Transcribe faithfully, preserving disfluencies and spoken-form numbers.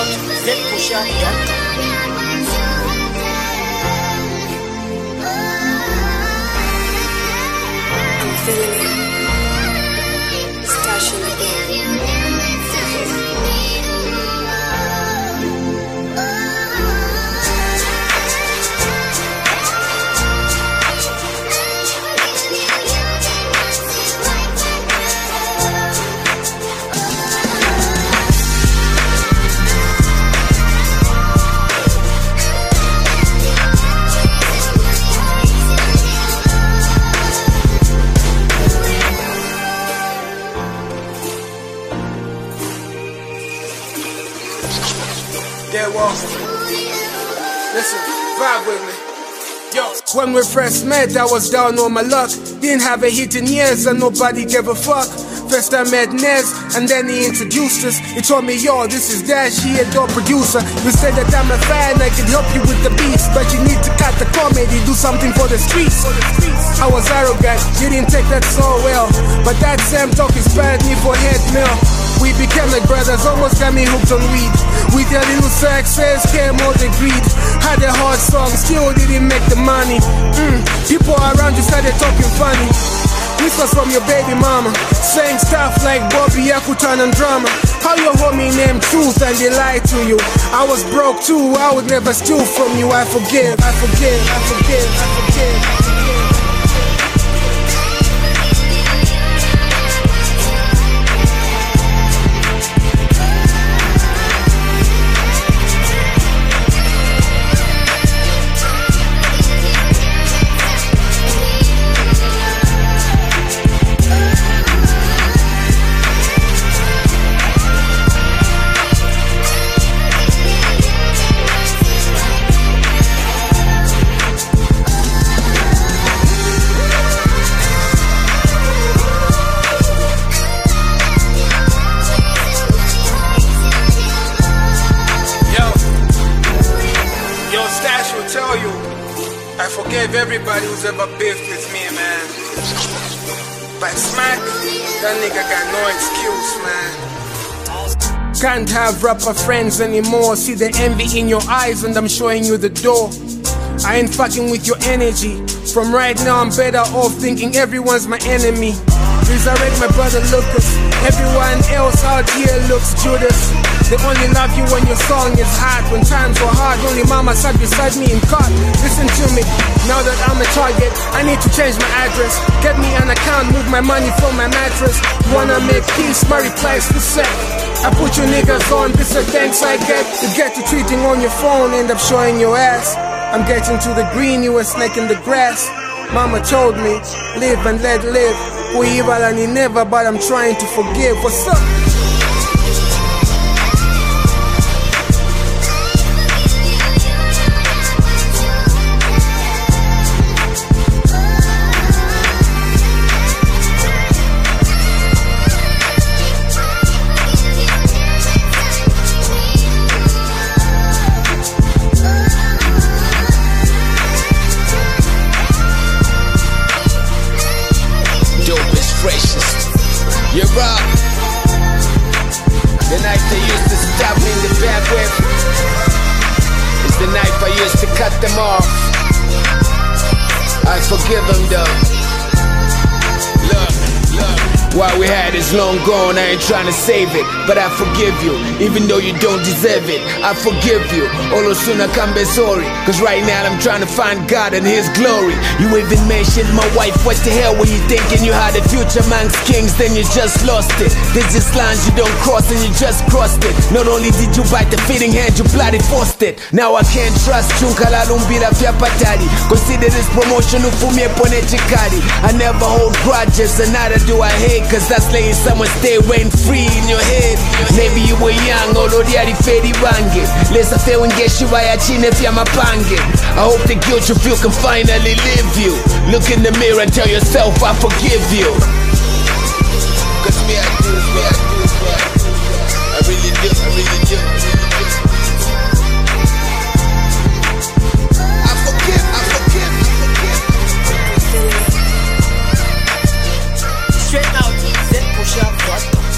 out z pusha dot com. I'm feeling it. Stashing again. Yeah, well, listen, vibe with me. Yo, when we first met, I was down on my luck. Didn't have a hit in years and nobody gave a fuck. First I met Nez, and then he introduced us. He told me, yo, this is Dash, he a dope producer. You said that I'm a fan, I can help you with the beats, but you need to cut the comedy, do something for the streets. I was arrogant, you didn't take that so well, but that same talk inspired me for head mill. We became like brothers, almost got me hooked on weed. With a little success came all the greed. Had a hard song, still didn't make the money. mm. People around you started talking funny. This was from your baby mama, saying stuff like Bobby Yakutan and drama. How your homie named Truth and they lied to you. I was broke too, I would never steal from you. I forgive, I forgive, I forgive, I forgive. I forgave everybody who's ever beefed with me, man. But Smack, that nigga got no excuse, man. Can't have rapper friends anymore. See the envy in your eyes and I'm showing you the door. I ain't fucking with your energy. From right now I'm better off thinking everyone's my enemy. Resurrect my brother Lucas. Everyone else out here looks Judas. They only love you when your song is hot. When times were hard, only mama sat beside me in court. Listen to me, now that I'm a target, I need to change my address. Get me an account, move my money from my mattress. Wanna make peace, my reply's to set. I put you niggas on, this a thanks I get. You get to tweeting on your phone, end up showing your ass. I'm getting to the green, you a snake in the grass. Mama told me, live and let live. We evil and he never, but I'm trying to forgive. What's up? You're rock. The knife they used to stab me in the back with is the knife I used to cut them off. I forgive them though. Look, look. What we had is long gone, I ain't trying to save it, but I forgive you, even though you don't deserve it. I forgive you, olo sooner come be sorry, cause right now I'm trying to find God and His glory. You even mentioned my wife, what the hell were you thinking? You had a future amongst kings, then you just lost it. There's just lines you don't cross and you just crossed it. Not only did you bite the fitting hand, you bloody forced it. Now I can't trust you, kalalumbira fya patari. Consider this promotion ufumie pone chikari. I never hold grudges and neither do I hate, cause that's letting someone stay rent free in your head. Maybe you were young, already fedi bange. Lesa fe wengeshi vaya chine fya mapange. I hope the guilt you feel can finally leave you. Look in the mirror and tell yourself I forgive you. Cause me I do, me I do, me I do. I really do, I really do, I really do. I forgive, I forgive, I forgive. Straight out z pusha dot com.